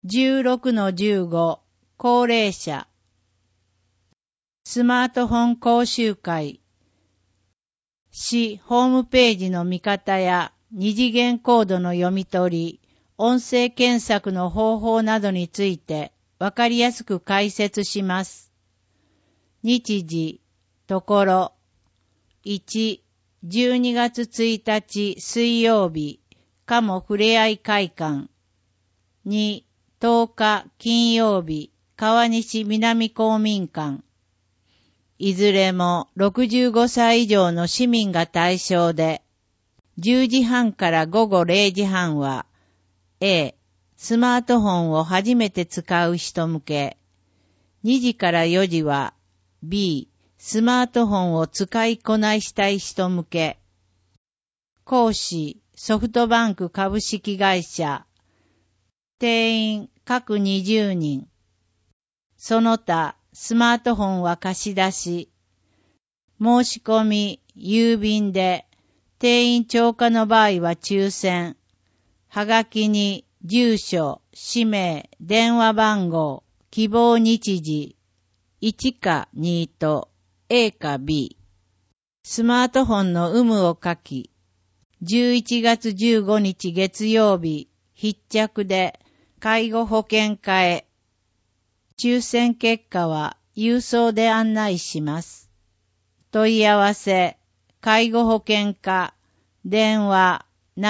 16-15 高齢者スマートフォン講習会市ホームページの見方や二次元コードの読み取り、音声検索の方法などについてわかりやすく解説します。日時、ところ、1、12月1日水曜日、鴨ふれあい会館。2、10日金曜日、川西南公民館。いずれも65歳以上の市民が対象で、10時半から午後0時半は、A、スマートフォンを初めて使う人向け。2時から4時は、B、スマートフォンを使いこなしたい人向け。講師、ソフトバンク株式会社。定員、各20人。その他、スマートフォンは貸し出し。申し込み、郵便で、定員超過の場合は抽選。はがきに、住所、氏名、電話番号、希望日時、1か2と A か B。スマートフォンの有無を書き、11月15日月曜日、必着で介護保険課へ。抽選結果は郵送で案内します。問い合わせ、介護保険課、電話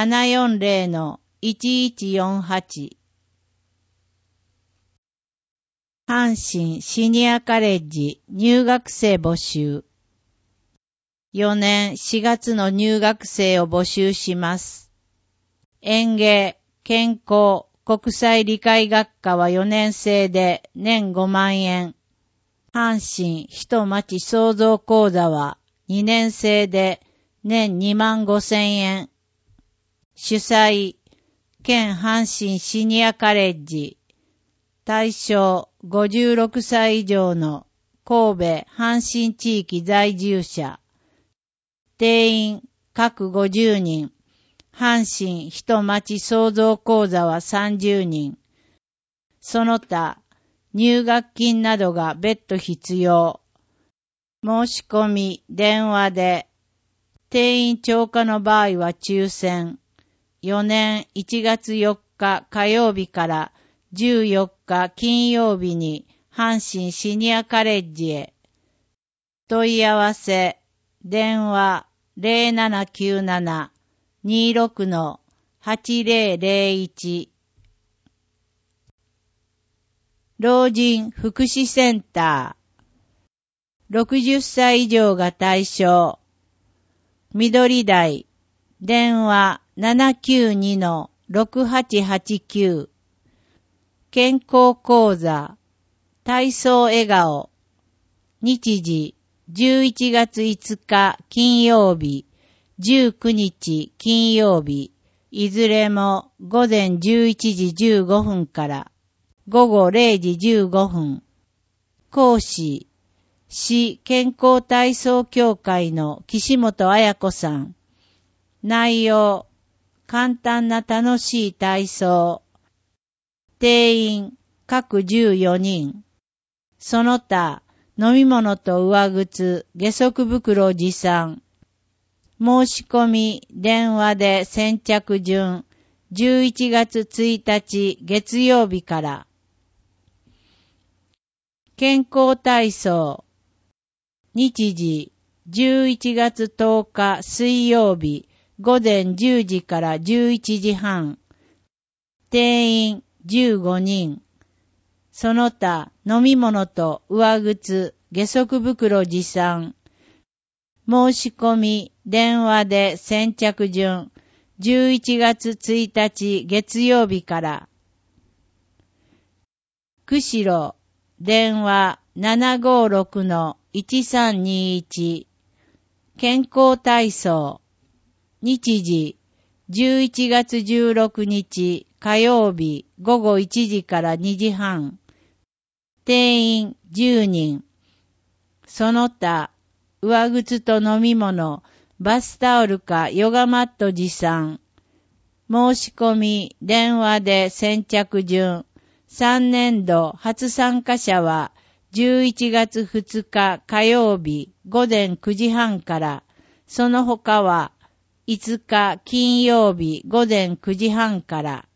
740-1148。阪神シニアカレッジ入学生募集。4年4月の入学生を募集します。園芸、健康、国際理解学科は4年生で年5万円。阪神人町創造講座は2年生で年2万5千円。主催、県阪神シニアカレッジ。対象56歳以上の神戸阪神地域在住者。定員各50人。阪神人町創造講座は30人。その他、入学金などが別途必要。申し込み、電話で。定員超過の場合は抽選。4年1月4日火曜日から14日金曜日に阪神シニアカレッジへ。問い合わせ、電話0797-26-8001。老人福祉センター。60歳以上が対象。緑台。電話792-6889。健康講座。体操笑顔。日時11月5日金曜日、19日金曜日、いずれも午前11時15分から午後0時15分。講師、市健康体操協会の岸本彩子さん。内容、簡単な楽しい体操。定員、各14人。その他、飲み物と上靴、下足袋持参。申し込み、電話で先着順、11月1日月曜日から。健康体操。日時、11月10日水曜日、午前10時から11時半。定員15人。その他、飲み物と上靴、下足袋持参。申し込み、電話で先着順、11月1日月曜日から。釧路、電話756-1321。健康体操。日時、11月16日火曜日午後1時から2時半。定員10人。その他、上靴と飲み物、バスタオルかヨガマット持参。申し込み、電話で先着順、 3年度初参加者は11月2日火曜日午前9時半から、その他は5日金曜日午前9時半から、